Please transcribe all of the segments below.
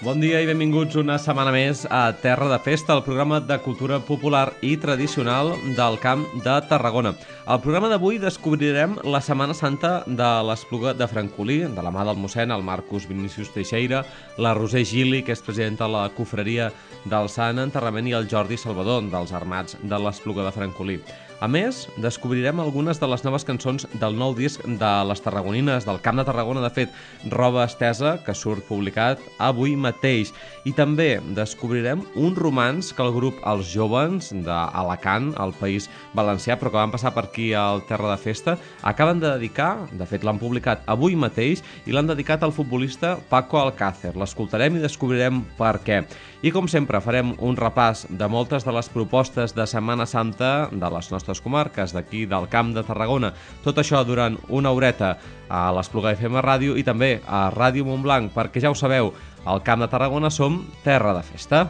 Bon dia i benvinguts una setmana més a Terra de Festa, el programa de cultura popular i tradicional del Camp de Tarragona. Al programa d'avui descobrirem la Setmana Santa de l'Espluga de Francolí, de la mà del mossèn, el Marcus Vinicius Teixeira, la Roser Gili, que és presidenta de la Cofreria del Sant Enterrament, i el Jordi Salvador, dels Armats de l'Espluga de Francolí. A més, descobrirem algunes de les noves cançons del nou disc de les tarragonines del Camp de Tarragona, de fet, Roba Estesa, que surt publicat avui mateix. I també descobrirem un romanç que el grup Els Jóvens d'Alacant, al País Valencià, però que van passar per aquí al Terra de Festa, acaben de dedicar, de fet l'han publicat avui mateix, i l'han dedicat al futbolista Paco Alcácer. L'escoltarem i descobrirem per què. I com sempre farem un repàs de moltes de les propostes de Setmana Santa de les nostres comarques, d'aquí del Camp de Tarragona. Tot això durant una horeta a l'Espluga FM Ràdio i també a Ràdio Montblanc, perquè ja ho sabeu, al Camp de Tarragona som Terra de Festa.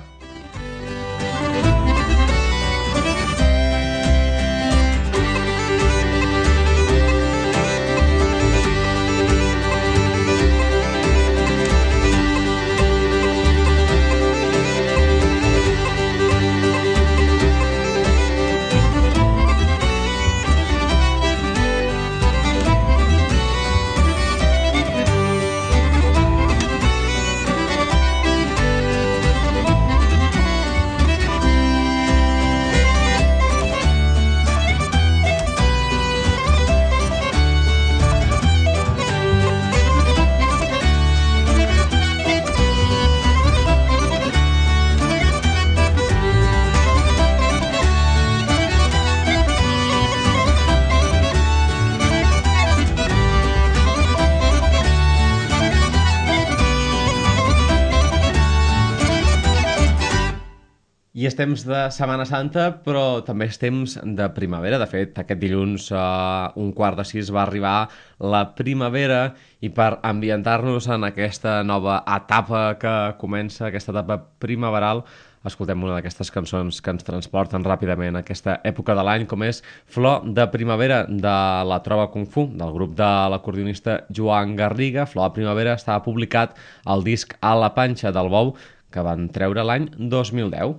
I és temps de Setmana Santa, però també és temps de primavera. De fet, aquest dilluns a 5:15 va arribar la primavera, i per ambientar-nos en aquesta nova etapa que comença, aquesta etapa primaveral, escoltem una d'aquestes cançons que ens transporten ràpidament a aquesta època de l'any, com és Flor de Primavera, de la Trova Kung Fu, del grup de l'acordionista Joan Garriga. Flor de Primavera estava publicat al disc A la Panxa del Bou, que van treure l'any 2010.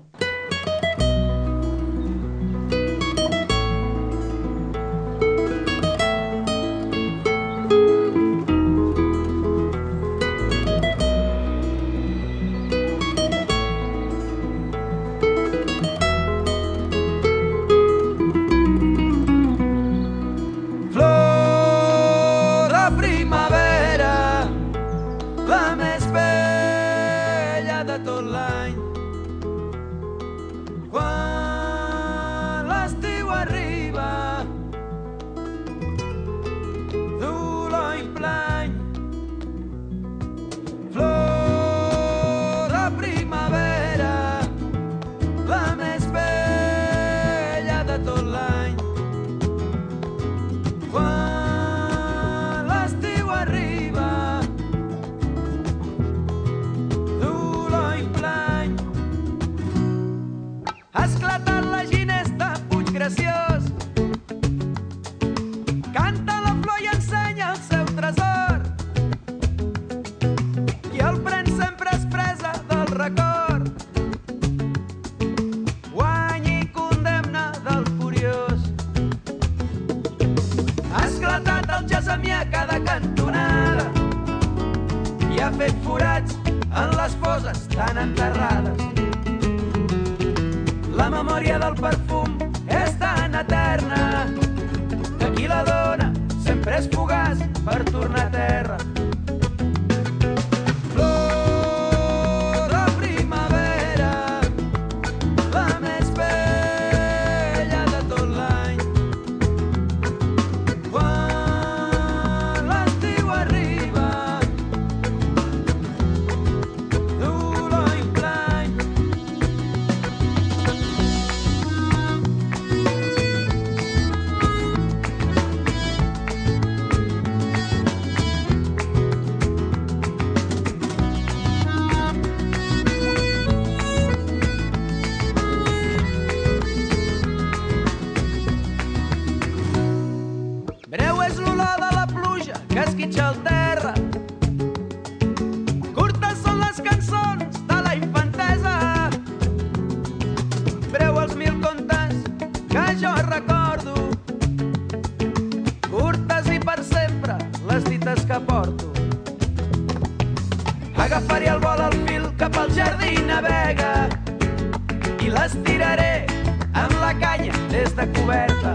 agafaré el vol al fil cap al jardí navega i les tiraré amb la canya des de coberta.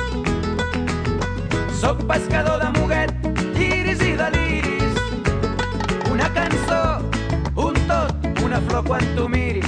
Soc pescador de muguet, lliris i deliris, una cançó, un tot, una flor quan tu miris.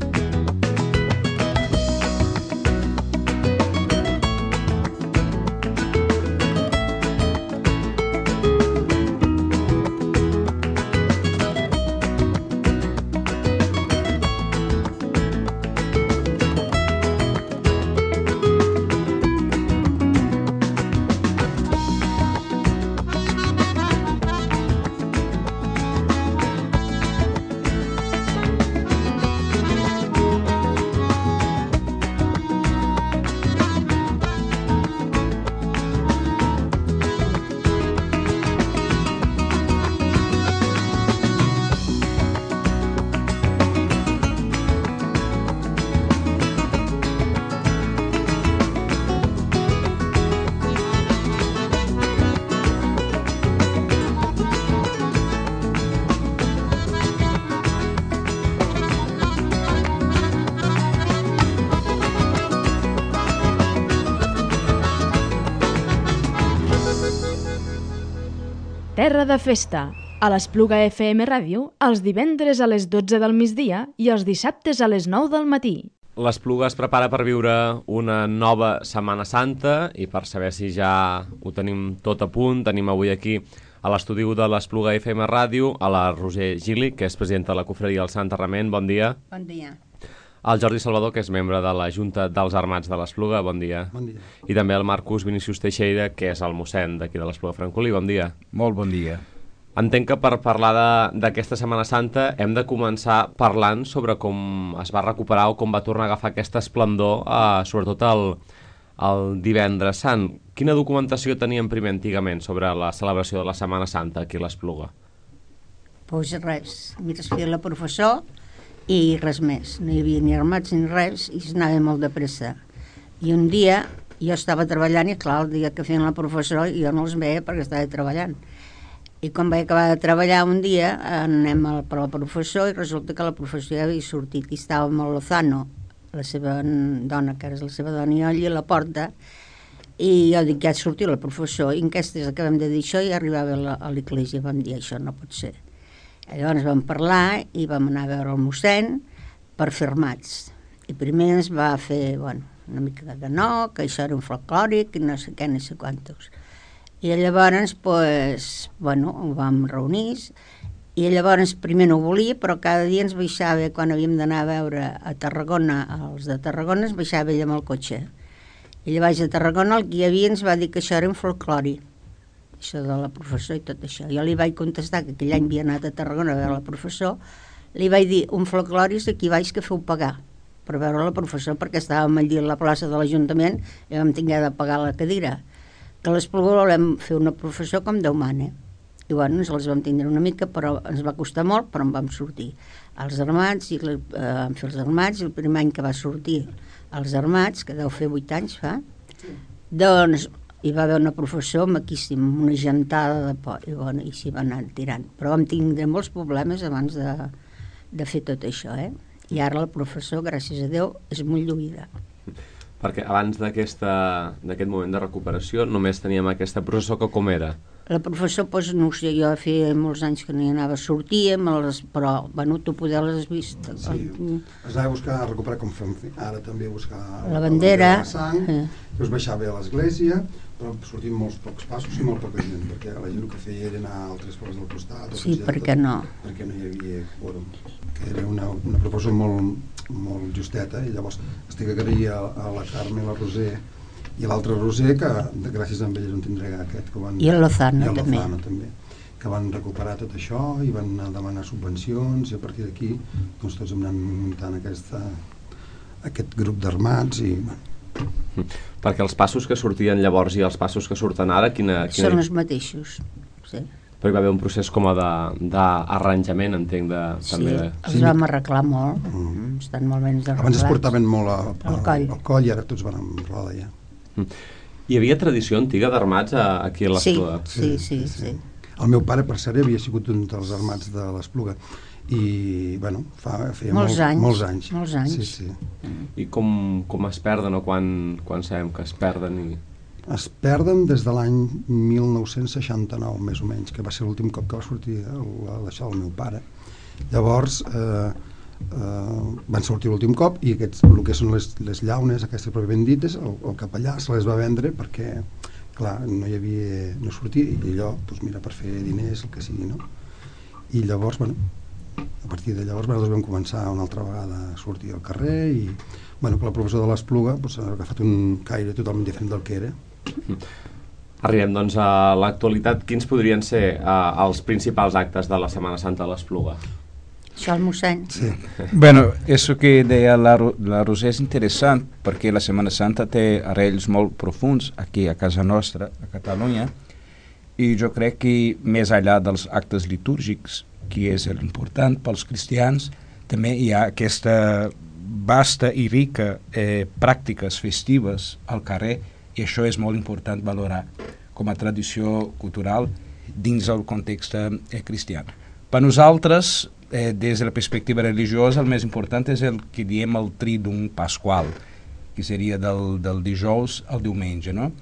Terra de Festa, a l'Espluga FM Ràdio, els divendres a les 12 del migdia i els dissabtes a les 9 del matí. L'Espluga es prepara per viure una nova Setmana Santa i per saber si ja ho tenim tot a punt, tenim avui aquí a l'estudi de l'Espluga FM Ràdio a la Roser Gili, que és presidenta de la Cofradia del Sant Arrament. Bon dia. Bon dia. El Jordi Salvador, que és membre de la Junta dels Armats de l'Espluga. Bon dia. Bon dia. I també el Marcus Vinícius Teixeira, que és el mossèn d'aquí de l'Espluga Francolí. Bon dia. Molt bon dia. Entenc que per parlar d'aquesta Setmana Santa hem de començar parlant sobre com es va recuperar o com va tornar a agafar aquesta esplendor, sobretot el divendres sant. Quina documentació teníem primer antigament sobre la celebració de la Setmana Santa aquí a l'Espluga? Doncs res, mira, es feia la professor i res més. No hi havia ni armats ni res i s'anava molt de pressa. I un dia jo estava treballant i clar, el dia que feien la professor jo no els veia perquè estava treballant. I quan vaig acabar de treballar un dia anem per la professor i resulta que la professor ja havia sortit i estava amb el Lozano, la seva dona, que era la seva dona, i jo allà a la porta i jo dic, ja ha sortit la professor i en aquestes acabem de dir això i arribava a l'església, vam dir, això no pot ser. Llavors vam parlar i vam anar a veure el mossèn per fer armats. I primer ens va fer, bueno, una mica que no, que això era un folclòric i no sé què, no sé quantos. I llavors, pues, bueno, ho vam reunir i llavors primer no ho volia, però cada dia ens baixava, quan havíem d'anar a veure a Tarragona, els de Tarragona, ens baixava ell amb el cotxe. I allà baix a Tarragona el que hi havia ens va dir que això era un folclòric, això de la professor i tot això. Jo li vaig contestar que aquell any havia anat a Tarragona a veure la professor, li vaig dir, un folclòric és aquí baix que feu pagar per veure la professor, perquè estàvem allà a la plaça de l'Ajuntament i vam tinguer de pagar la cadira. Que a l'Espluga volem fer una professor com Déu mana. I bueno, ens les vam tindre una mica, però ens va costar molt, però en vam sortir. Els armats, vam fer els armats, i el primer any que va sortir els armats, que deu fer 8 anys fa, doncs hi va haver una professor maquíssima, una gentada de por, i bueno, i s'hi va anar tirant. Però vam tindre molts problemes abans de fer tot això, I ara la professor, gràcies a Déu, és molt lluïda. Perquè abans d'aquest moment de recuperació només teníem aquesta processó que com era? La professor, doncs, no sé, jo feia molts anys que no hi anava, sortia, però, bueno, tu poder les has vist. Sí, es anava a buscar, a recuperar, com fem ara també, a buscar la bandera, la sang, i us baixava a l'església, però sortien molts pocs passos i molt poca gent, perquè la gent el que feia era anar a altres pobles del costat. Sí, perquè no. Perquè no hi havia quòrum, que era una professor molt justeta, i llavors estic agrair a la Carme, la Roser, i l'altre Roser, que gràcies a ell en tindré aquest que van... I el Lozano també, que van recuperar tot això i van anar a demanar subvencions, i a partir d'aquí doncs tots hem anat muntant aquest grup d'armats i... Perquè els passos que sortien llavors i els passos que surten ara, són els mateixos, sí. Però hi va haver un procés com d'arranjament, entenc, també. Sí, els vam arreglar molt, estan molt ben arreglats. Abans es portaven molt al coll i ara tots van amb roda ja. Hi havia tradició antiga d'armats aquí a l'Espluga? Sí. El meu pare, per cert, havia sigut un dels armats de l'Espluga i, bueno, feia molts anys. Molts anys. Sí, sí. I com es perden o quan sabem que es perden? Es perden des de l'any 1969, més o menys, que va ser l'últim cop que va sortir a deixar el meu pare. Llavors van sortir l'últim cop i el que són les llaunes, aquestes pròpiament dites, el capellà se les va vendre perquè, clar, no sortia, i allò, doncs mira, per fer diners, el que sigui, no? I llavors, bueno, a partir de llavors nosaltres vam començar una altra vegada a sortir al carrer i, bueno, la professora de l'Espluga ha agafat un caire totalment diferent del que era. Arribem, doncs, a l'actualitat. Quins podrien ser els principals actes de la Setmana Santa de l'Espluga? Això el mossèn. Sí. Bueno, eso que deia la Roser és interessant perquè la Setmana Santa té arrels molt profuns aquí a casa nostra, a Catalunya, i jo crec que més enllà dels actes litúrgics, que és l'important pels cristians, també hi ha aquesta vasta i rica pràctiques festives al carrer, i això és molt important valorar com a tradició cultural dins el context cristià. Per nosaltres, des de la perspectiva religiosa, el més important és el que diem el Trídum Pasqual, que seria del dijous al diumenge, no?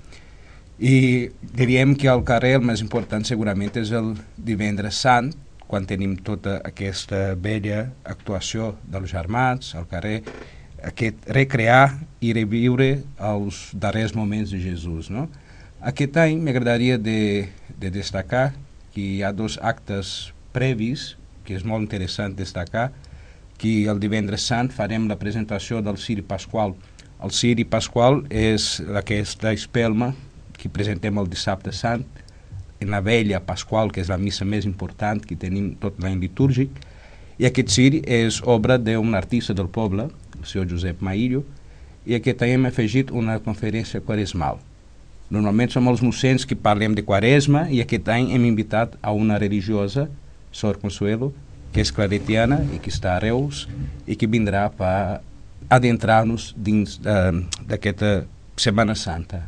I diríem que al carrer el més important segurament és el divendres sant, quan tenim tota aquesta bella actuació dels germans al carrer, aquest recrear i reviure els darrers moments de Jesús, no? Aquest any m'agradaria de destacar que hi ha 2 actes previs que és molt interessant destacar, que el divendres sant farem la presentació del Ciri Pasqual. El Ciri Pasqual és aquesta espelma que presentem el dissabte sant, en la vella Pasqual, que és la missa més important que tenim tot l'any litúrgic, i aquest Ciri és obra d'un artista del poble, el senyor Josep Maillo, i aquest any hem afegit una conferència quaresmal. Normalment som els mossens que parlem de quaresma, i aquest any hem invitat a una religiosa, Sor Consuelo, que és claretiana i que està a Reus i que vindrà per adentrar-nos dins d'aquesta Setmana Santa.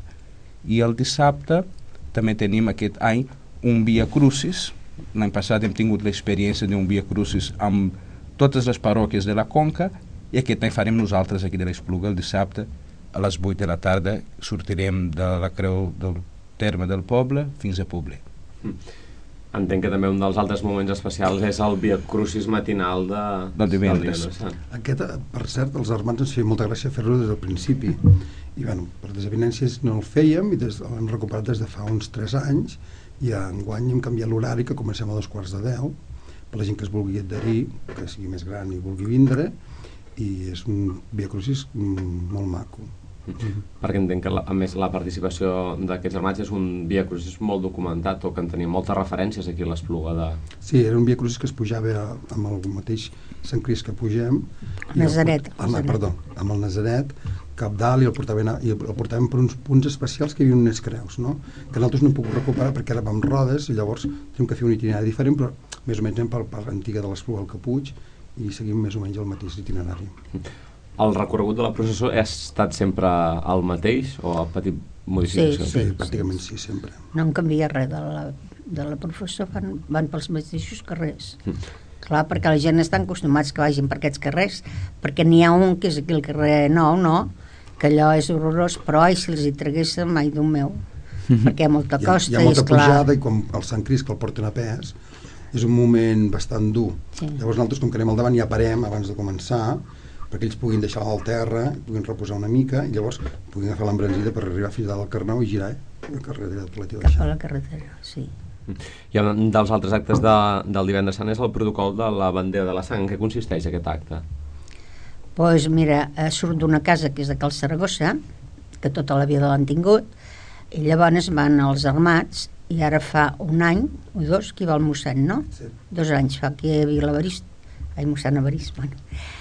I el dissabte també tenim aquest any un Via Crucis. L'any passat hem tingut l'experiència d'un Via Crucis amb totes les parròquies de la Conca i aquest any farem nosaltres aquí de l'Espluga el dissabte a les 8 de la tarda. Sortirem de la creu del terme del poble fins a Poblet. Entenc que també un dels altres moments especials és el Via Crucis matinal del divendres. Aquest, per cert, els armats ens feia molta gràcia fer-lo des del principi. I, bueno, per desavinences no el fèiem i l'hem recuperat des de fa uns 3 anys i enguany hem canviat l'horari, que comencem a 2:45, per la gent que es vulgui adherir, que sigui més gran i vulgui vindre, i és un Via Crucis molt maco. Perquè entenc que a més la participació d'aquests armats és un Via Crucis molt documentat o que en tenim moltes referències aquí a l'Espluga Sí, era un Via Crucis que es pujava amb el mateix Sant Crist que pugem Nazaret. Amb el Nazaret cap dalt i el portàvem per uns punts especials que hi havia unes creus, no? Que nosaltres no hem pogut recuperar perquè ara vam rodes i llavors tenim que fer un itinerari diferent, però més o menys anem per la part antiga de l'Espluga al Capuig i seguim més o menys el mateix itinerari. El recorregut de la processó ha estat sempre el mateix o ha patit modificacions? Sí, pràcticament sí, sempre. No en canvia res de la professó, van pels mateixos carrers. Clar, perquè la gent estan acostumats que vagin per aquests carrers, perquè n'hi ha un que és aquí al carrer Nou, no? Que allò és horrorós, però ai, si els hi traguéssim, ai, Déu meu, perquè hi ha molta costa. Hi ha molta pujada i com el Sant Crist que el porten a pes, és un moment bastant dur. Sí. Llavors nosaltres, com que anem al davant, ja parem abans de començar, perquè ells puguin deixar al terra, puguin reposar una mica i llavors puguin agafar l'embranzida per arribar fins dalt al Carnau i girar la carretera de Platí cap a la carretera, sí. I un dels altres actes del divendres sant és el protocol de la bandera de la sang. En què consisteix aquest acte? Doncs mira, surt d'una casa que és de Cal Saragossa, que tota la vida l'han tingut, i llavors van als armats i ara fa 1 any o 2 que hi va el mossèn, no? Sí. 2 anys fa que hi havia l'Evarist, mossèn Evarist, bueno.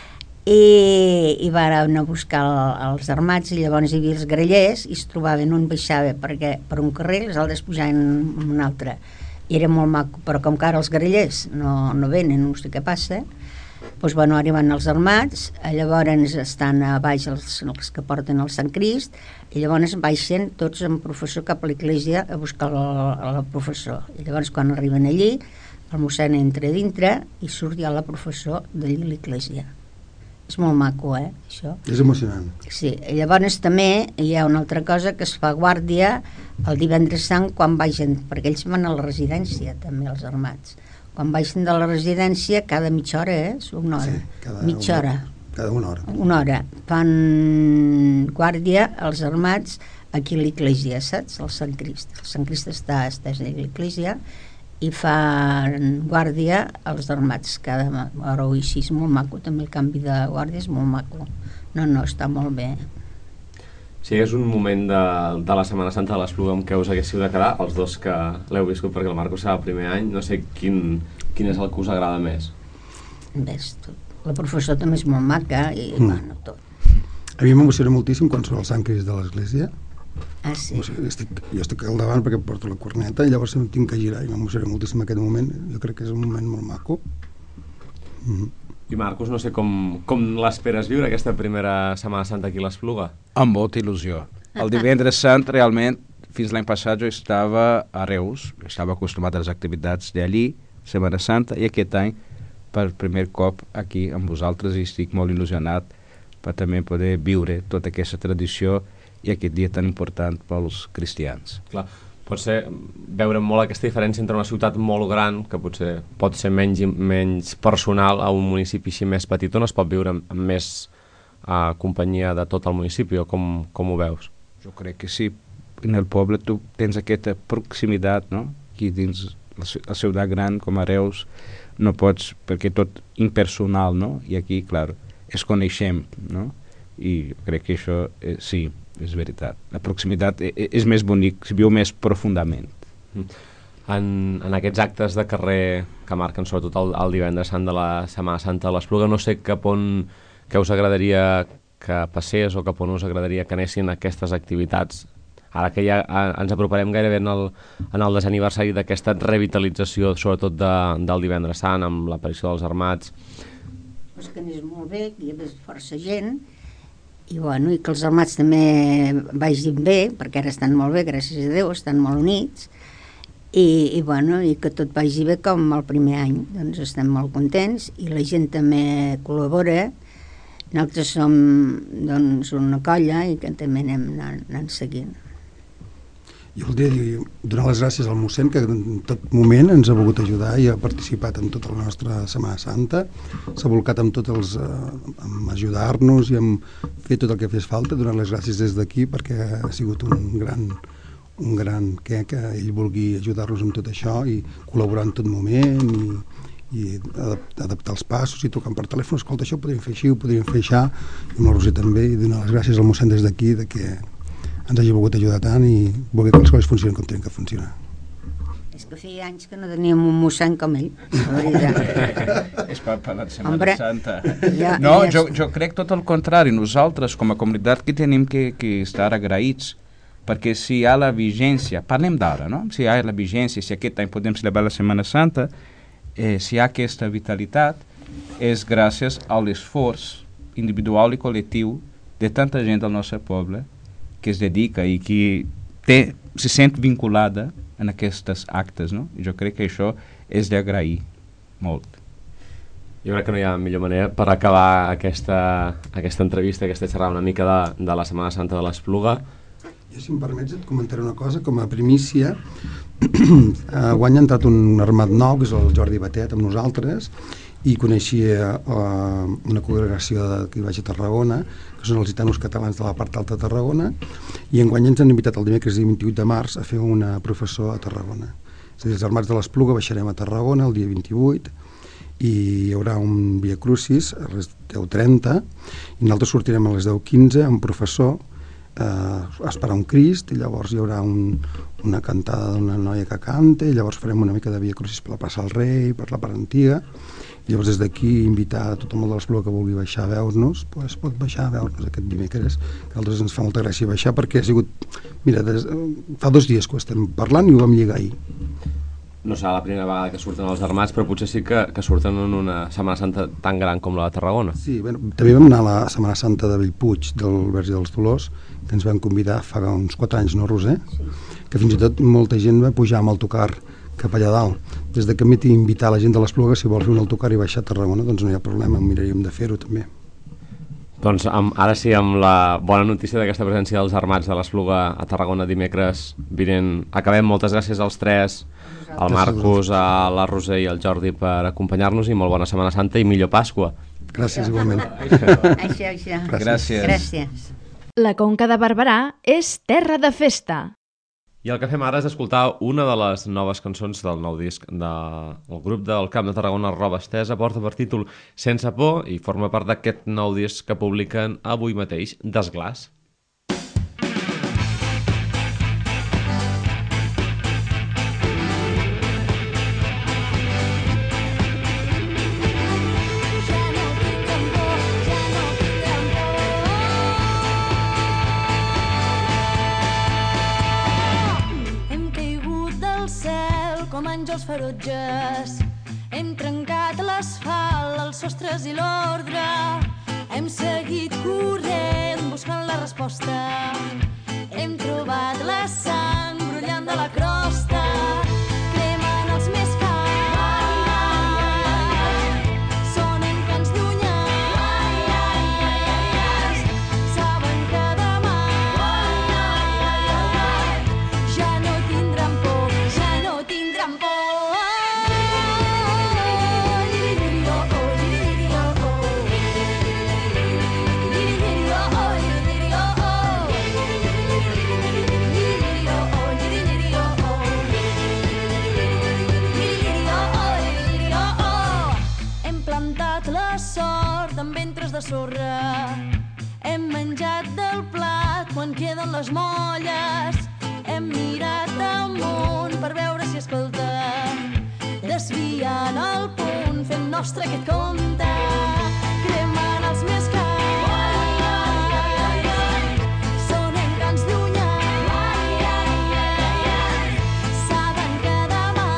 I van anar a buscar els armats i llavors hi havia els grellers i es trobaven, un baixava per un carrer i els altres pujaven en un altre i era molt maco, però com que ara els grellers no venen, no sé què passa, Doncs, bueno, ara van els armats, llavors estan a baix els que porten el Sant Crist, i llavors baixen tots amb professor cap a l'església a buscar el professor. I llavors quan arriben allí, el mossèn entra dintre i surt ja la professor d'allí a l'església. És molt maco, això. És emocionant. Sí, i llavors també hi ha una altra cosa que es fa guàrdia el divendres sant quan baixen, perquè ells van a la residència també, els armats. Quan baixen de la residència, cada mitja hora, una hora, Sí, mitja hora. Cada una hora. Una hora. Fan guàrdia els armats aquí a l'església, saps? El Sant Crist. El Sant Crist està a l'església i fan guàrdia als armats cada hora o així. És molt maco, també el canvi de guàrdia és molt maco. No, està molt bé. Si és un moment de la Setmana Santa de l'Espluga amb què us haguéssiu de quedar, els dos que l'heu viscut, perquè el Marcos serà el primer any, no sé quin és el que us agrada més. Ves, tot. La professora també és molt maca i bueno, tot. A mi m'emociona moltíssim quan surt el Sant Crist de l'església. Ah, sí? O sigui, jo estic al davant perquè porto la corneta i llavors em tinc que girar i m'emociona moltíssim aquest moment. Jo crec que és un moment molt maco. I Marcos, no sé com l'esperes viure aquesta primera Setmana Santa aquí a l'Espluga? Amb molta il·lusió. El divendres sant, realment, fins l'any passat jo estava a Reus, estava acostumat a les activitats d'allí, Setmana Santa, i aquest any, per primer cop aquí amb vosaltres, i estic molt il·lusionat per també poder viure tota aquesta tradició i aquest dia tan important pels cristians. Clar, pot ser veure molt aquesta diferència entre una ciutat molt gran, que potser pot ser menys personal, a un municipi així més petit, on es pot viure amb més companyia de tot el municipi, o com ho veus? Jo crec que sí, en el poble tu tens aquesta proximitat, no? Aquí dins la ciutat gran com a Reus no pots, perquè tot impersonal, no? I aquí, clar, es coneixem, no? I crec que això, sí, és veritat. La proximitat és més bonic, es viu més profundament. En aquests actes de carrer que marquen sobretot el divendres sant de la Setmana Santa de l'Espluga, no sé cap on que us agradaria que passés o cap on us agradaria que anessin aquestes activitats, ara que ja ens aproparem gairebé en el desaniversari d'aquesta revitalització, sobretot del divendres sant, amb l'aparició dels armats. Pues que anés molt bé, que hi havia força gent, i bueno, i que els armats també vagin bé, perquè ara estan molt bé, gràcies a Déu, estan molt units, i bueno, i que tot vagi bé com el primer any. Doncs estem molt contents i la gent també col·labora. Nosaltres som doncs una colla i que també anem anant seguint. Jo voldria donar les gràcies al mossèn, que en tot moment ens ha volgut ajudar i ha participat en tota la nostra Setmana Santa, s'ha volcat amb amb ajudar-nos i amb fer tot el que fes falta. Donar les gràcies des d'aquí perquè ha sigut un gran que ell vulgui ajudar-nos amb tot això i col·laborar en tot moment i adaptar els passos i trucant per telèfon, escolta, això ho podríem fer així, ho podríem fer això, i amb la Roser també, i donar les gràcies al mossèn des d'aquí de que ens hagi volgut ajudar tant i voler que les coses funcionin com tenen que funcionar. És que feia anys que no teníem un mossèn com ell, la veritat. És per la Setmana Santa. No, jo crec tot el contrari. Nosaltres, com a comunitat, que tenim que estar agraïts, perquè si hi ha la vigència, parlem d'ara, no? Si hi ha la vigència, si aquest any podem celebrar la Setmana Santa, si hi ha aquesta vitalitat, és gràcies a l'esforç individual i col·lectiu de tanta gent del nostre poble que es dedica i que se sent vinculada en aquestes actes, no? I jo crec que això és d'agrair molt. Jo crec que no hi ha millor manera per acabar aquesta entrevista, aquesta xerrada una mica de la Setmana Santa de l'Espluga. Jo, si em permets, et comentaré una cosa, com a primícia. Guany ha entrat un armat nou, que és el Jordi Batet, amb nosaltres, i coneixia una congregació que hi vaig a Tarragona, que són els gitanos catalans de la part alta de Tarragona, i enguany ens han invitat el dimecres 28 de març a fer una professó a Tarragona. És a dir, els armats de l'Espluga baixarem a Tarragona el dia 28, i hi haurà un Via Crucis a les 10:30, i nosaltres sortirem a les 10:15 amb un professor a esperar un Crist, i llavors hi haurà una cantada d'una noia que canta, i llavors farem una mica de Via Crucis per la plaça del Rei, per la part antiga, i llavors des d'aquí invitar a tot el món de l'Espluga que vulgui baixar a veure-nos, doncs pot baixar a veure-nos aquest dimecres, que a nosaltres ens fa molta gràcia baixar, perquè ha sigut, mira, fa 2 dies que ho estem parlant i ho vam lligar ahir. no serà la primera vegada que surten els armats, però potser sí que surten en una Setmana Santa tan gran com la de Tarragona. Sí, bueno, també vam anar a la Setmana Santa de Bellpuig, del Verge dels Dolors, que ens van convidar fa uns 4 anys, no, Roser? Sí. Que fins i tot molta gent va pujar amb autocar cap allà dalt. Des de que m'he invitar la gent de l'Espluga, si vol fer un autocar i baixar a Tarragona, doncs no hi ha problema, miraríem de fer-ho també. Doncs ara sí, amb la bona notícia d'aquesta presència dels armats de l'Espluga a Tarragona dimecres vinent. Acabem. Moltes gràcies als 3, al Marcos, a la Roser i al Jordi per acompanyar-nos i molt bona Setmana Santa i millor Pasqua. Gràcies, igualment. Això. Gràcies. La Conca de Barberà és terra de festa. I el que fem ara és escoltar una de les noves cançons del nou disc del grup del Camp de Tarragona, Roba Estesa. Porta per títol Sense por i forma part d'aquest nou disc que publiquen avui mateix, Desglaç. Com àngels ferotges, hem trencat l'asfalt, els sostres i l'ordre, hem seguit corrent buscant la resposta, hem trobat la sang brollant de la crosta, cremen els més cars, sonen cants llunyans, saben que demà ja no tindran por. De sorra, hem menjat del plat quan queden les molles, hem mirat amunt per veure si escolta, desviant el punt, fent nostre aquest conte, cremant els més cars, sonen cants llunyans, saben que demà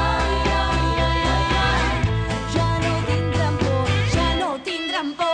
ja no tindran por, ja no tindran por.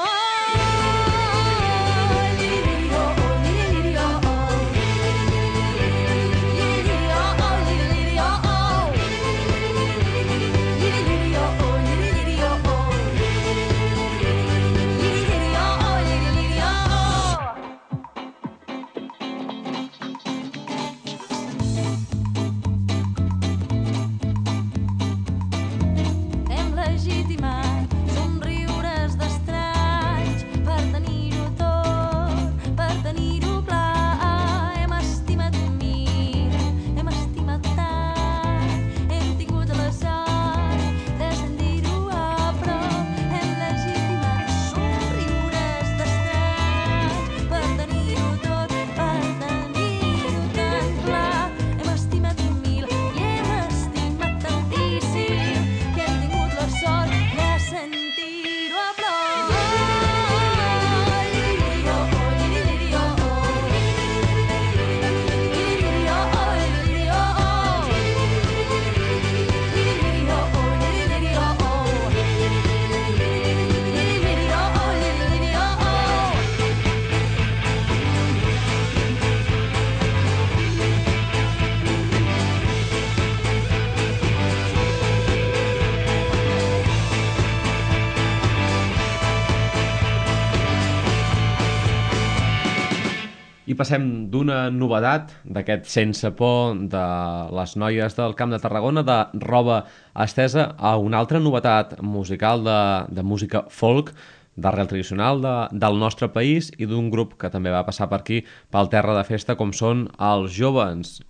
I passem d'una novetat, d'aquest Sense por de les noies del Camp de Tarragona, de Roba Estesa, a una altra novetat musical de música folk, d'arrel tradicional del nostre país i d'un grup que també va passar per aquí, pel Terra de Festa, com són els jovens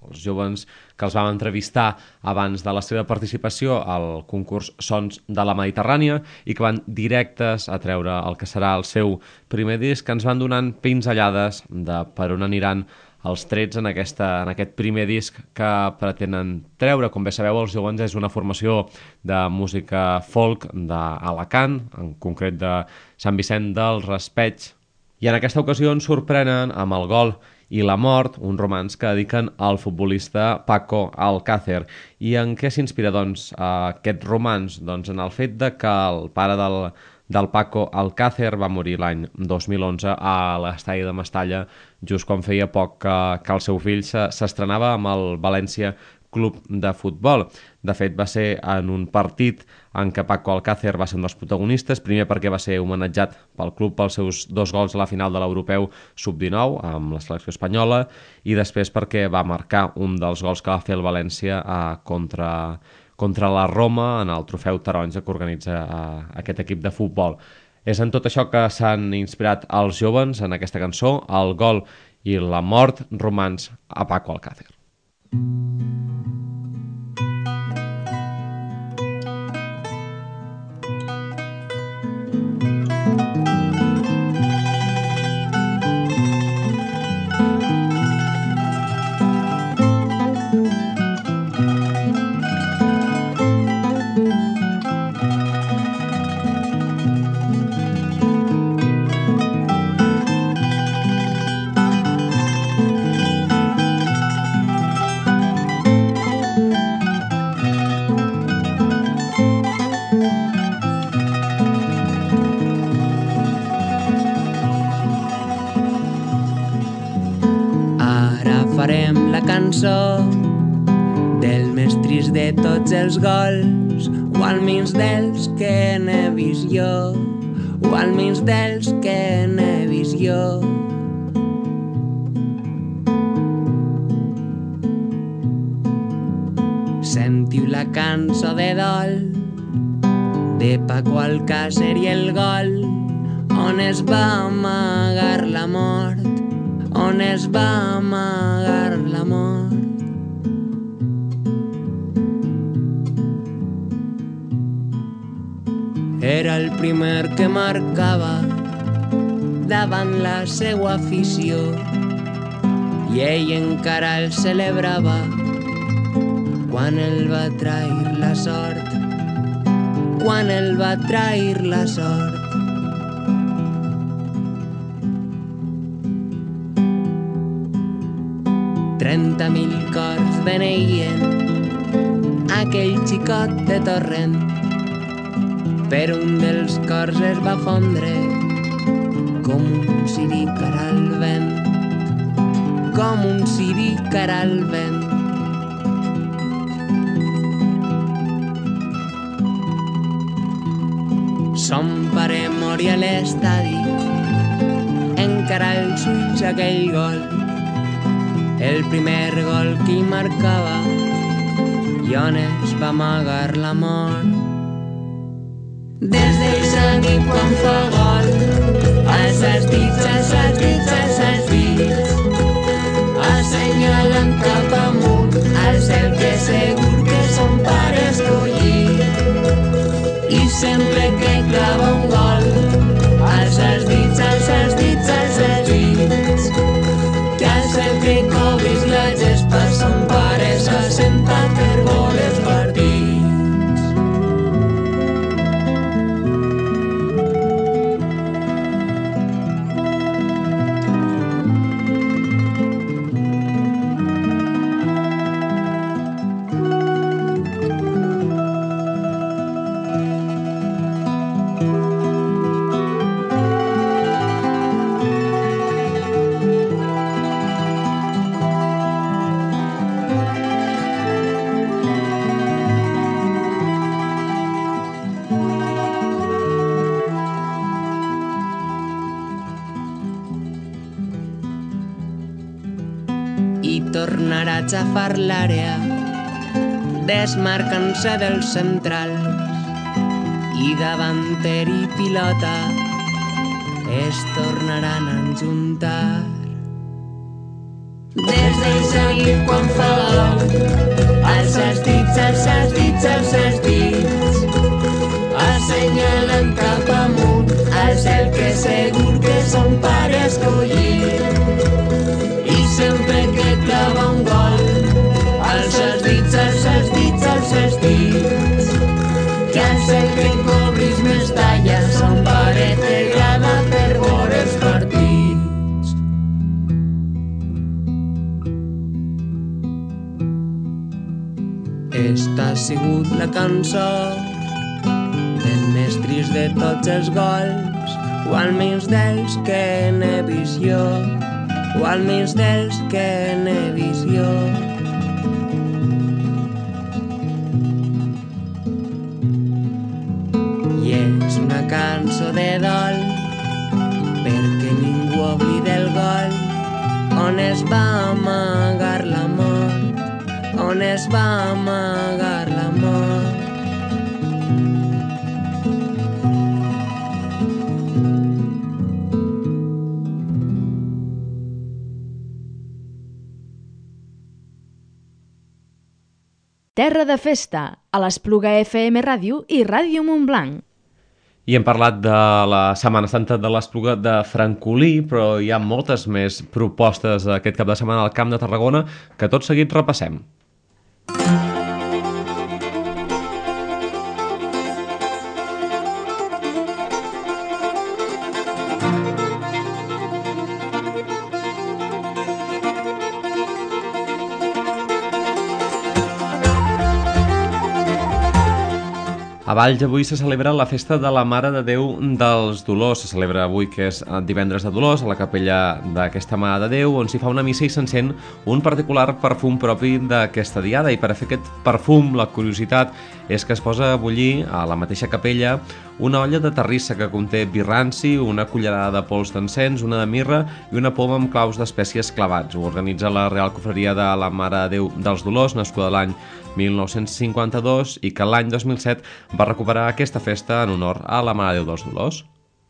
que els vam entrevistar abans de la seva participació al concurs Sons de la Mediterrània i que van directes a treure el que serà el seu primer disc, que ens van donant pinzellades de per on aniran els trets en aquest primer disc que pretenen treure. Com bé sabeu, els Jovens és una formació de música folk d'Alacant, en concret de Sant Vicent del Raspeig. I en aquesta ocasió ens sorprenen amb el gol i la mort, un romanç que dediquen al futbolista Paco Alcácer. I en què s'inspira, doncs, aquest romanç? Doncs en el fet de que el pare del Paco Alcácer va morir l'any 2011 a l'estadi de Mestalla, just quan feia poc que el seu fill s'estrenava amb el València Club de Futbol. De fet, va ser en un partit en què Paco Alcácer va ser un dels protagonistes, primer perquè va ser homenatjat pel club pels seus 2 gols a la final de l'Europeu Sub-19 amb la selecció espanyola, i després perquè va marcar un dels gols que va fer el València contra la Roma en el trofeu taronja que organitza aquest equip de futbol. És en tot això que s'han inspirat els jóvens en aquesta cançó, el gol i la mort, romanç a Paco Alcácer. Farem la cançó del més trist de tots els gols, o almenys dels que n'he vist jo, o almenys dels que n'he vist jo. Sentiu la cançó de dol de Paco Alcácer i el gol, on es va amagar la mort, on es va amagar la mort. Era el primer que marcava davant la seua afició, i ell encara el celebrava quan el va trair la sort, quan el va trair la sort. 30.000 cors beneïen aquell xicot de Torrent, però un dels cors es va fondre com un ciri cara al vent, com un ciri cara al vent. Son pare moria a l'estadi, encara els ulls aquell gol, el primer gol que hi marcava, i on es va amagar la mort. Des d'eixa nit quan fa gol, alças dits, alças dits, alças dits, assenyalen cap amunt al cel que segur que son pare escollit, i sempre que clava un gol, alças dits, alças dits, alças dits, que al cel que cobris la gespa son pare s'assenta per veure els partits. Tornarà a xafar l'àrea, desmarcant-se dels centrals, i davanter i pilota es tornaran a enjuntar. Des d'eixa nit quan fa gol, alças dits, alças dits, alças dits, assenyalen cap amunt al cel que segur que son pare escollit, i sempre que clava un gol, alças dits, alças dits, alças dits, que al cel que cobris més talla, son pare t'agrada per veure els partits. cançó del més trist de tots els gols, o almenys dels que n'he vist jo, o almenys dels que n'he vist jo. I és una cançó de dol perquè ningú oblida el gol on es va amagar l'amor, on es va amagar l'amor. Terra de Festa, a l'Espluga FM Ràdio i Ràdio Montblanc. I hem parlat de la Setmana Santa de l'Espluga de Francolí, però hi ha moltes més propostes aquest cap de setmana al Camp de Tarragona que tot seguit repassem. A Valls avui se celebra la festa de la Mare de Déu dels Dolors. Se celebra avui, que és divendres de Dolors, a la capella d'aquesta Mare de Déu, on s'hi fa una missa i s'encén un particular perfum propi d'aquesta diada. I per a fer aquest perfum, la curiositat és que es posa a bullir a la mateixa capella una olla de terrissa que conté vi ranci, una cullerada de pols d'encens, una de mirra i una poma amb claus d'espècies clavats. Ho organitza la Real Cofreria de la Mare de Déu dels Dolors, nascuda l'any 1952 i que l'any 2007 va recuperar aquesta festa en honor a la Mare de Déu dels Dolors.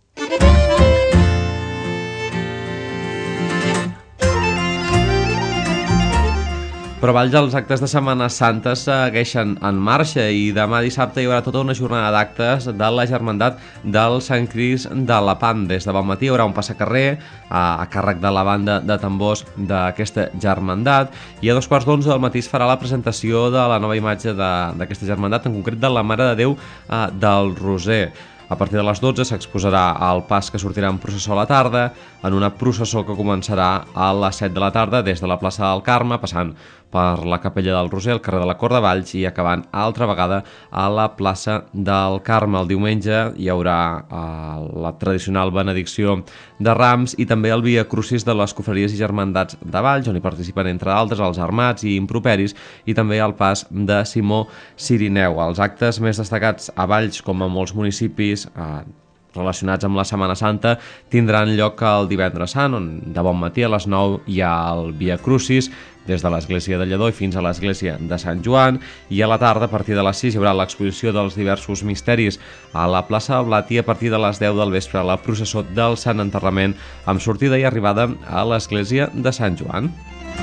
Però a Valls els actes de Setmana Santa segueixen en marxa i demà dissabte hi haurà tota una jornada d'actes de la Germandat del Sant Crist de la Pan. Des de bon matí hi haurà un passacarrer a càrrec de la banda de tambors d'aquesta Germandat i a 11:15 del matí es farà la presentació de la nova imatge d'aquesta Germandat, en concret de la Mare de Déu del Roser. A partir de les 12 s'exposarà el pas que sortirà en processó a la tarda, en una processó que començarà a les 7 de la tarda des de la plaça del Carme, passant per la capella del Roser, el carrer de la Cort de Valls i acabant altra vegada a la plaça del Carme. El diumenge hi haurà la tradicional benedicció de Rams i també el Via Crucis de les Cofreries i Germandats de Valls, on hi participen entre d'altres els armats i improperis i també el pas de Simó Cirineu. Els actes més destacats a Valls, com a molts municipis relacionats amb la Setmana Santa, tindran lloc el divendres sant, on de bon matí a les 9 hi ha el Via Crucis des de l'església de Lledó i fins a l'església de Sant Joan, i a la tarda, a partir de les 6, hi haurà l'exposició dels diversos misteris a la plaça del Blat i a partir de les 10 del vespre la processó del Sant Enterrament amb sortida i arribada a l'església de Sant Joan.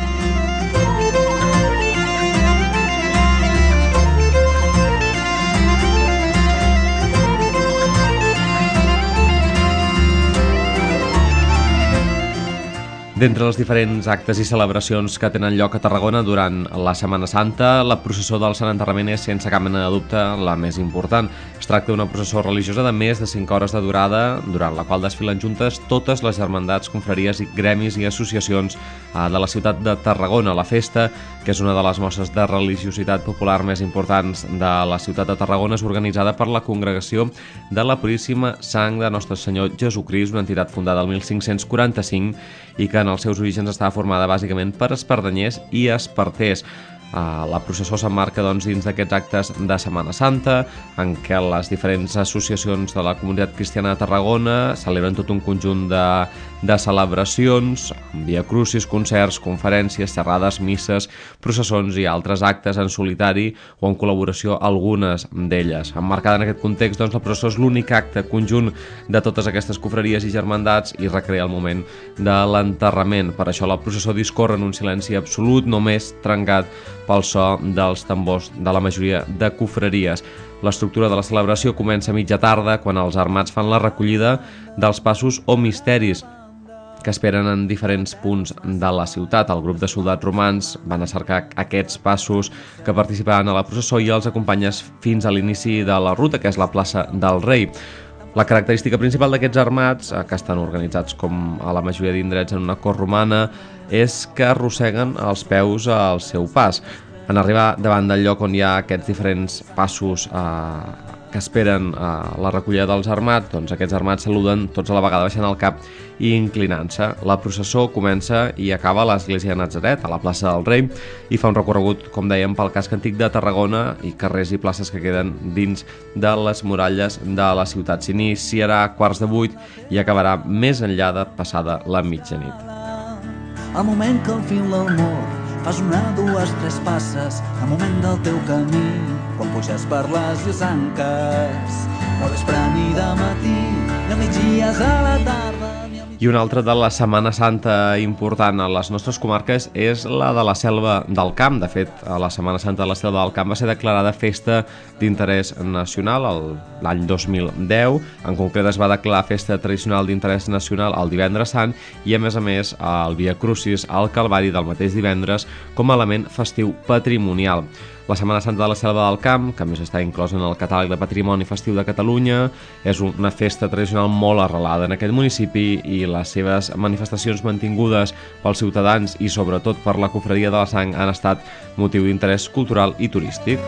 D'entre els diferents actes i celebracions que tenen lloc a Tarragona durant la Setmana Santa, la processó del Sant Enterrament és, sense cap mena de dubte, la més important. Es tracta d'una processó religiosa de més de 5 hores de durada, durant la qual desfilen juntes totes les germandats, confraries i gremis i associacions de la ciutat de Tarragona. La festa, que és una de les mostres de religiositat popular més importants de la ciutat de Tarragona, és organitzada per la Congregació de la Puríssima Sang de Nostre Senyor Jesucrist, una entitat fundada el 1545 i que en els seus orígens estava formada bàsicament per espardenyers i esparters. La processó s'emmarca dins d'aquests actes de Setmana Santa, en què les diferents associacions de la comunitat cristiana de Tarragona celebren tot un conjunt de celebracions, via crucis, concerts, conferències, xerrades, misses, processons i altres actes en solitari o en col·laboració, algunes d'elles. Emmarcada en aquest context, la processó és l'únic acte conjunt de totes aquestes cofreries i germandats i recrea el moment de l'enterrament. Per això la processó discorre en un silenci absolut, només trencat pel so dels tambors de la majoria de cofreries. L'estructura de la celebració comença a mitja tarda, quan els armats fan la recollida dels passos o misteris que esperen en diferents punts de la ciutat. El grup de soldats romans van a cercar aquests passos que participaran a la processó i els acompanya fins a l'inici de la ruta, que és la plaça del Rei. La característica principal d'aquests armats, que estan organitzats com a la majoria d'indrets en una cort romana, és que arrosseguen els peus al seu pas. En arribar davant del lloc on hi ha aquests diferents passos que esperen la recollida dels armats, doncs aquests armats saluden tots a la vegada baixant el cap i inclinant-se. La processó comença i acaba a l'església de Natzaret, a la plaça del Rei, i fa un recorregut, com dèiem, pel casc antic de Tarragona i carrers i places que queden dins de les muralles de la ciutat. S'iniciarà a 7:15 i acabarà més enllà de passada la mitjanit. Al moment que al fil del mur fas una, dues, tres passes, al moment del teu camí, quan puges per les llosanques, no al vespre ni de matí, ni al migdia a la tarda. I una altra de la Setmana Santa important a les nostres comarques és la de la Selva del Camp. De fet, la Setmana Santa de la Selva del Camp va ser declarada festa d'interès nacional l'any 2010. En concret es va declarar festa tradicional d'interès nacional el divendres sant i, a més, el Via Crucis al Calvari del mateix divendres com a element festiu patrimonial. La Setmana Santa de la Selva del Camp, que a més està inclosa en el catàleg de Patrimoni Festiu de Catalunya, és una festa tradicional molt arrelada en aquest municipi i les seves manifestacions mantingudes pels ciutadans i sobretot per la Cofreria de la Sang han estat motiu d'interès cultural i turístic.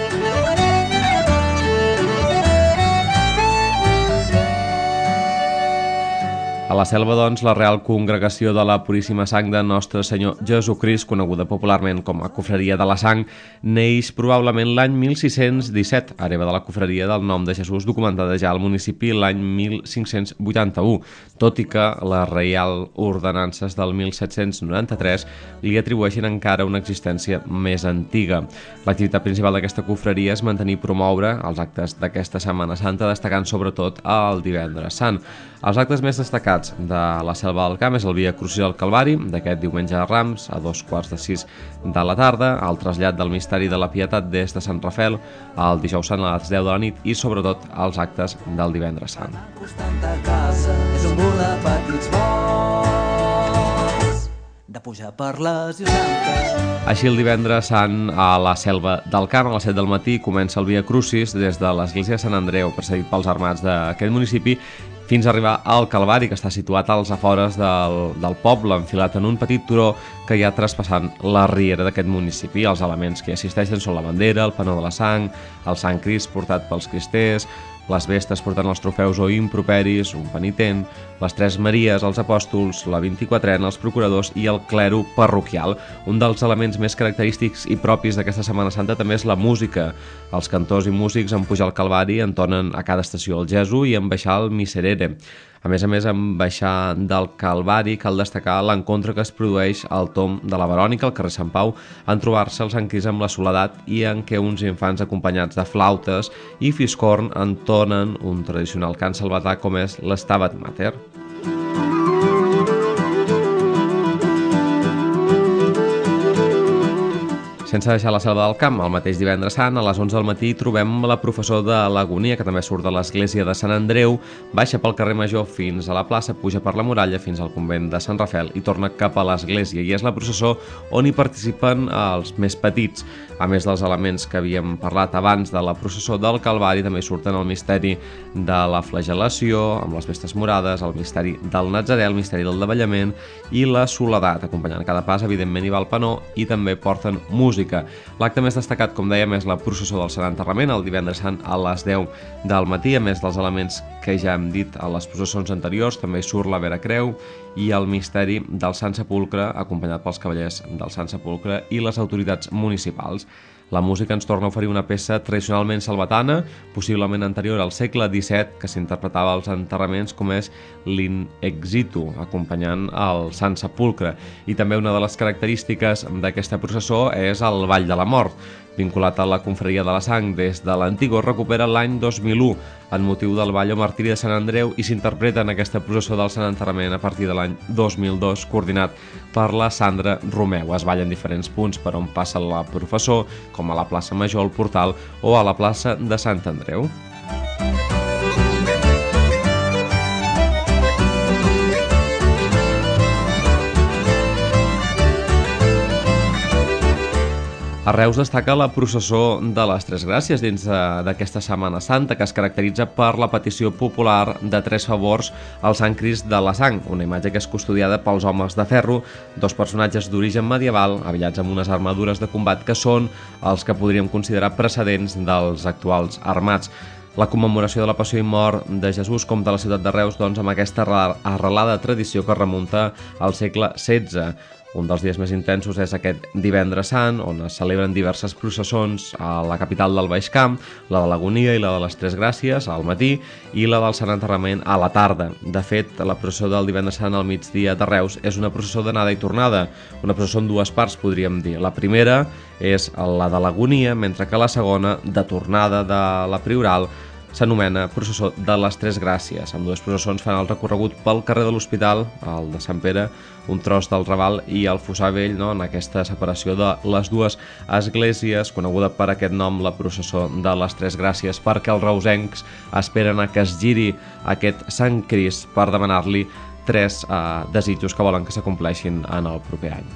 A la Selva, doncs, la Real Congregació de la Puríssima Sang de Nostre Senyor Jesucrist, coneguda popularment com a Cofreria de la Sang, neix probablement l'any 1617, hereva de la Cofreria del Nom de Jesús, documentada ja al municipi l'any 1581, tot i que les Reial Ordenances del 1793 li atribueixen encara una existència més antiga. L'activitat principal d'aquesta cofreria és mantenir i promoure els actes d'aquesta Setmana Santa, destacant sobretot el divendres sant. Els actes més destacats de la Selva del Camp és el Via Crucis al Calvari, d'aquest diumenge de Rams, a 5:15 de la tarda, el trasllat del Misteri de la Pietat des de Sant Rafel, el dijous sant a les 10 de la nit i, sobretot, els actes del divendres sant. És un mur de petits vols de pujar per les llosanques. Així, el divendres sant a la Selva del Camp, a les 7 del matí, comença el Via Crucis des de l'església de Sant Andreu, precedit pels armats d'aquest municipi, fins a arribar al Calvari, que està situat als afores del poble, enfilat en un petit turó que hi ha traspassant la riera d'aquest municipi. Els elements que hi assisteixen són la bandera, el penó de la sang, el Sant Crist portat pels cristers, les vestes portant els trofeus o improperis, un penitent, les Tres Maries, els apòstols, la 24ena, els procuradors i el clero parroquial. Un dels elements més característics i propis d'aquesta Setmana Santa també és la música. Els cantors i músics en pujar al Calvari entonen a cada estació el Jesús i en baixar el Miserere. A més, en baixar del Calvari cal destacar l'encontre que es produeix al tomb de la Verònica, al carrer Sant Pau, en trobar-se el Sant Crist amb la Soledat i en què uns infants acompanyats de flautes i fiscorn entonen un tradicional cant salvatà com és l'Stabat Mater. Sense deixar la Selva del Camp, el mateix divendres sant, a les 11 del matí, trobem la professó de l'Agonia, que també surt de l'església de Sant Andreu, baixa pel carrer Major fins a la plaça, puja per la muralla fins al convent de Sant Rafel i torna cap a l'església. I és la processó on hi participen els més petits. A més dels elements que havíem parlat abans de la processó del Calvari, també surten el misteri de la flagel·lació, amb les vestes morades, el misteri del Natzarè, el misteri del davallament i la Soledat. Acompanyant cada pas, evidentment, hi va el penó i també porten música. L'acte més destacat, com dèiem, és la processó del Sant Enterrament, el divendres sant a les 10 del matí. A més dels elements que ja hem dit a les processons anteriors, també surt la Vera Creu i el misteri del Sant Sepulcre, acompanyat pels cavallers del Sant Sepulcre i les autoritats municipals. La música ens torna a oferir una peça tradicionalment salvatana, possiblement anterior al segle XVII, que s'interpretava als enterraments, com és l'In Exitu, acompanyant el Sant Sepulcre. I també una de les característiques d'aquesta processó és el Ball de la Mort, vinculat a la Confraria de la Sang des de l'Antigó, recupera l'any 2001 en motiu del Ball o Martiri de Sant Andreu i s'interpreta en aquesta processó del Sant Enterrament a partir de l'any 2002, coordinat per la Sandra Romeu. Es balla en diferents punts per on passa la professó, com a la plaça Major, al Portal o a la plaça de Sant Andreu. A Reus destaca la processó de les Tres Gràcies dins d'aquesta Setmana Santa, que es caracteritza per la petició popular de 3 favors al Sant Crist de la Sang, una imatge que és custodiada pels homes de ferro, 2 personatges d'origen medieval, abillats amb unes armadures de combat que són els que podríem considerar precedents dels actuals armats. La commemoració de la passió i mort de Jesús compta a la ciutat de Reus amb aquesta arrelada tradició que remunta al segle XVI. Un dels dies més intensos és aquest Divendres Sant, on es celebren diverses processons a la capital del Baix Camp, la de l'Agonia i la de les Tres Gràcies al matí i la del Sant Enterrament a la tarda. De fet, la processó del Divendres Sant al migdia de Reus és una processó d'anada i tornada, una processó en 2 parts, podríem dir. La primera és la de l'Agonia, mentre que la segona, de tornada de la Prioral, s'anomena processó de les Tres Gràcies. Amb 2 processons fan el recorregut pel carrer de l'Hospital, el de Sant Pere, un tros del Raval i el Fossar Vell, en aquesta separació de les 2 esglésies, coneguda per aquest nom, la processó de les Tres Gràcies, perquè els reusencs esperen a que es giri aquest Sant Crist per demanar-li 3 desitjos que volen que s'acompleixin en el proper any.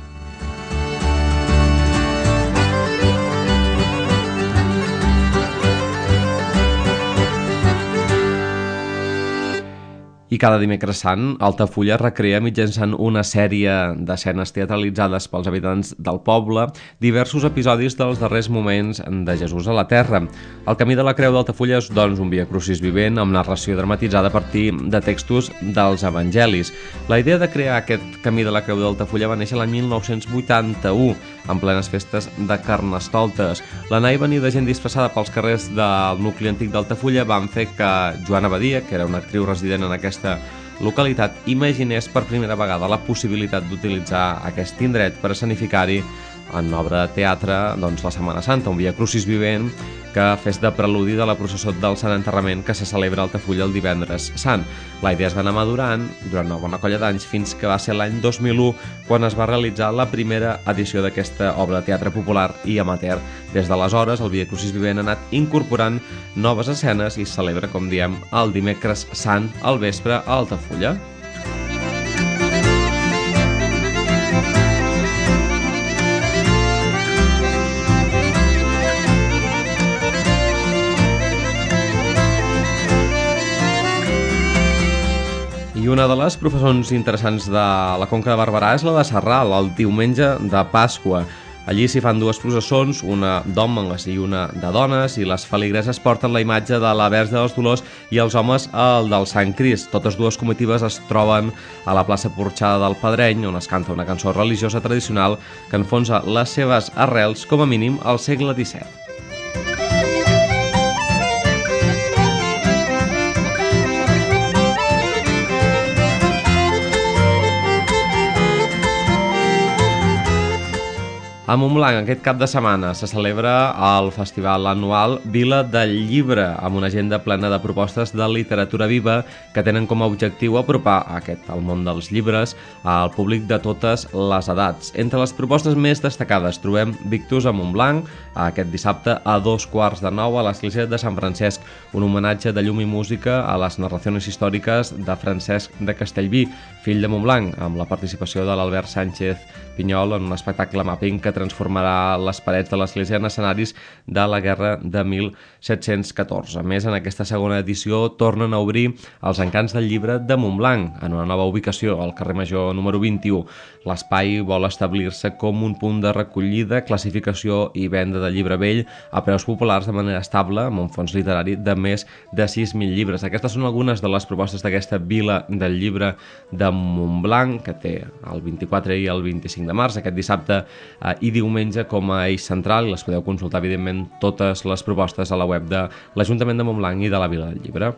I cada dimecres sant, Altafulla recrea mitjançant una sèrie d'escenes teatralitzades pels habitants del poble diversos episodis dels darrers moments de Jesús a la Terra. El Camí de la Creu d'Altafulla és, un Via Crucis vivent amb narració dramatitzada a partir de textos dels evangelis. La idea de crear aquest Camí de la Creu d'Altafulla va néixer l'any 1981, en plenes festes de Carnestoltes. L'anar i venir de gent disfressada pels carrers del nucli antic d'Altafulla van fer que Joana Badia, que era una actriu resident en aquesta localitat, imaginés per primera vegada la possibilitat d'utilitzar aquest indret per escenificar-hi en obra de teatre la Setmana Santa, un Via Crucis vivent que fes de preludi de la processó del Sant Enterrament que se celebra a Altafulla el Divendres Sant. La idea es va anar madurant durant una bona colla d'anys fins que va ser l'any 2001 quan es va realitzar la primera edició d'aquesta obra de teatre popular i amateur. Des d'aleshores, el Via Crucis vivent ha anat incorporant noves escenes i es celebra, com diem, el Dimecres Sant al vespre a Altafulla. I una de les professons interessants de la Conca de Barberà és la de Sarral, el diumenge de Pasqua. Allí s'hi fan 2 processons, una d'homes i una de dones, i les feligreses porten la imatge de la Verge dels Dolors i els homes el del Sant Crist. Totes 2 comitives es troben a la plaça Porxada del Pedreny, on es canta una cançó religiosa tradicional que enfonsa les seves arrels, com a mínim, al segle XVII. A Montblanc, aquest cap de setmana, se celebra el festival anual Vila del Llibre, amb una agenda plena de propostes de literatura viva que tenen com a objectiu apropar al món dels llibres al públic de totes les edats. Entre les propostes més destacades trobem Victus a Montblanc, aquest dissabte a 8:15 a l'església de Sant Francesc, un homenatge de llum i música a les narracions històriques de Francesc de Castellví, fill de Montblanc, amb la participació de l'Albert Sánchez Pinyol en un espectacle mapping que transformarà les parets de l'església en escenaris de la Guerra de 1714. A més, en aquesta segona edició tornen a obrir els encants del llibre de Montblanc, en una nova ubicació, al carrer Major número 21. L'espai vol establir-se com un punt de recollida, classificació i venda de llibre vell a preus populars de manera estable, amb un fons literari de més de 6.000 llibres. Aquestes són algunes de les propostes d'aquesta Vila del Llibre de Montblanc, que té el 24 i el 25 de març, aquest dissabte i diumenge com a eix central, i les podeu consultar, evidentment, totes les propostes a la web de l'Ajuntament de Montblanc i de la Vila del Llibre.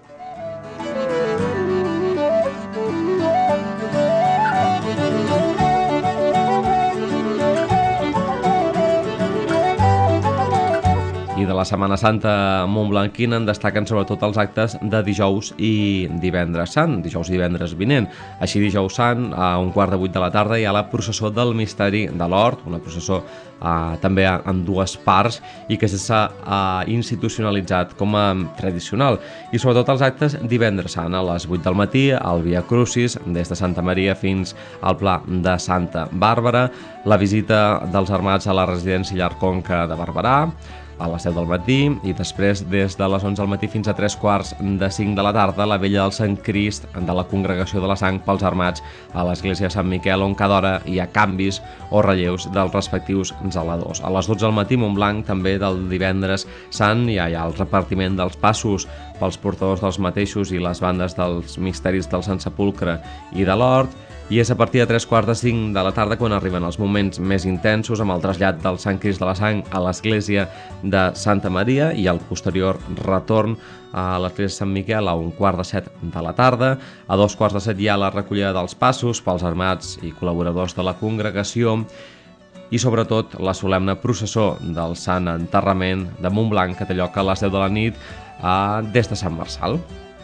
I de la Setmana Santa montblanquina en destaquen sobretot els actes de dijous i divendres sant, dijous i divendres vinent. Així, dijous sant, a 7:15 de la tarda, hi ha la processó del Misteri de l'Hort, una processó també en dues parts i que s'ha institucionalitzat com a tradicional. I sobretot els actes divendres sant, a les 8 del matí, al Via Crucis, des de Santa Maria fins al Pla de Santa Bàrbara, la visita dels armats a la residència Llar Conca de Barberà, a les 10 del matí, i després des de les 11 del matí fins a 3:45 de la tarda, la vella del Sant Crist de la Congregació de la Sang pels Armats a l'església de Sant Miquel, on cada hora hi ha canvis o relleus dels respectius zeladors. A les 12 del matí, Montblanc, també del divendres sant, hi ha el repartiment dels passos pels portadors dels mateixos i les bandes dels misteris del Sant Sepulcre i de l'Hort, i és a partir de 3:45 de la tarda quan arriben els moments més intensos, amb el trasllat del Sant Crist de la Sang a l'església de Santa Maria i el posterior retorn a l'església de Sant Miquel a 6:15 de la tarda. A 2:15 hi ha la recollida dels passos pels armats i col·laboradors de la congregació i sobretot la solemne processó del Sant Enterrament de Montblanc, que té lloc a les 10 de la nit des de Sant Marçal.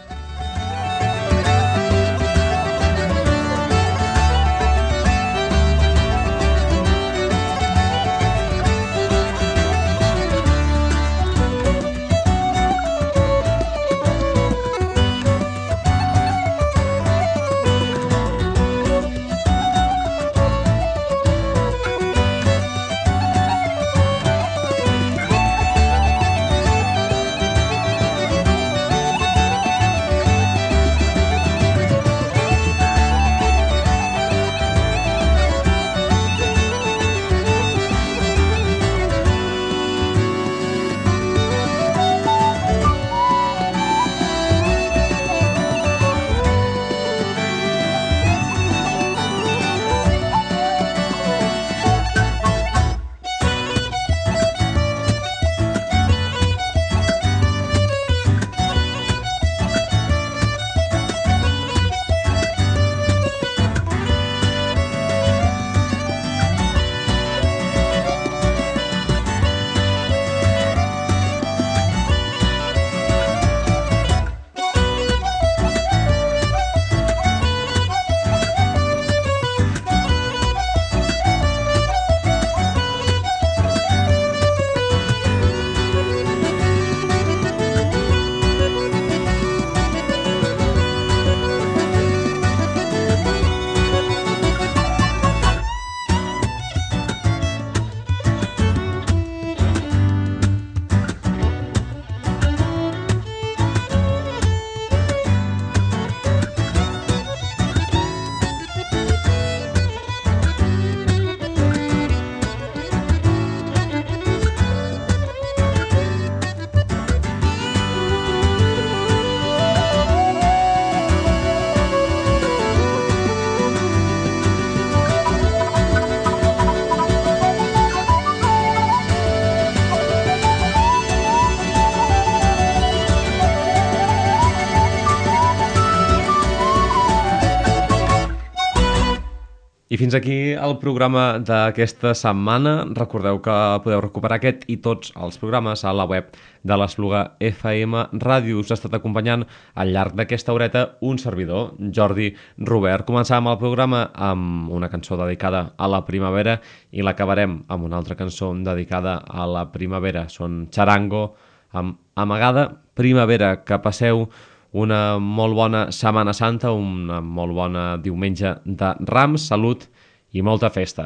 I fins aquí el programa d'aquesta setmana. Recordeu que podeu recuperar aquest i tots els programes a la web de l'Espluga FM Ràdio. Us ha estat acompanyant al llarg d'aquesta horeta un servidor, Jordi Robert. Començàvem el programa amb una cançó dedicada a la primavera i l'acabarem amb una altra cançó dedicada a la primavera. Són Charango amb Amagada Primavera. Que passeu una molt bona Setmana Santa, una molt bona diumenge de Rams, salut i molta festa.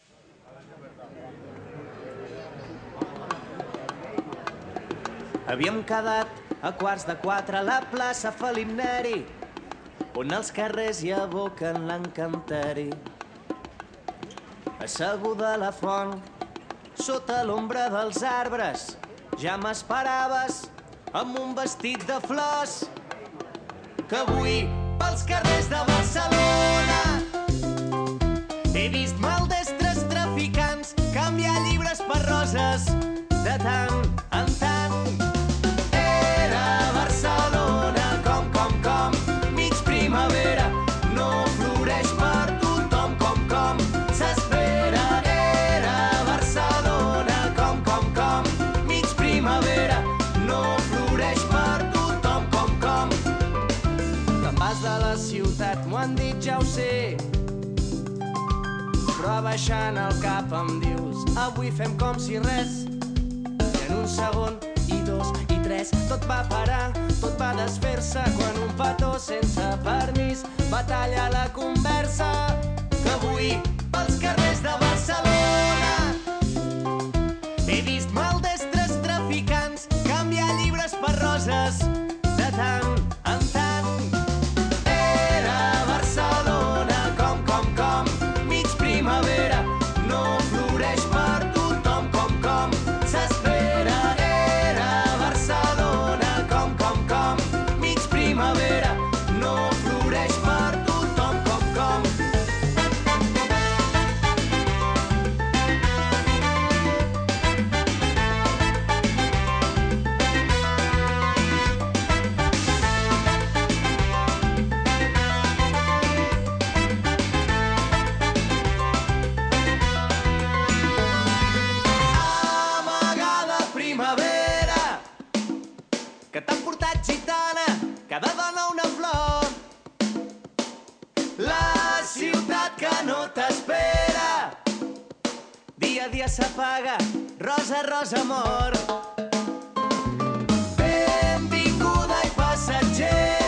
Havíem quedat a 3:15 a la plaça Felip Neri, on els carrers hi evoquen l'encanteri. Asseguda a la font, sota l'ombra dels arbres, ja m'esperaves amb un vestit de flors, que avui pels carrers de Barcelona he vist maldestres traficants canviar llibres per roses de tant en tant. Era Barcelona com, mig primavera, no floreix per tothom com s'espera. Era Barcelona com, mig primavera, la ciutat, m'ho han dit, ja ho sé. Però abaixant el cap em dius, avui fem com si res. I en un segon, i dos, i tres, tot va parar, tot va desfer-se quan un petó sense permís va tallar la conversa. Que avui, pels carrers de Barcelona, he vist maldestres traficants canviar llibres per roses de tant en tant. Era Barcelona com, mig primavera, no floreix per tothom com s'espera. Era Barcelona com, mig primavera, no floreix per tothom com. Que t'han portat gitana, cada dona una flor. La ciutat que no t'espera, dia a dia s'apaga, rosa, rosa, amor. Benvinguda i passatger.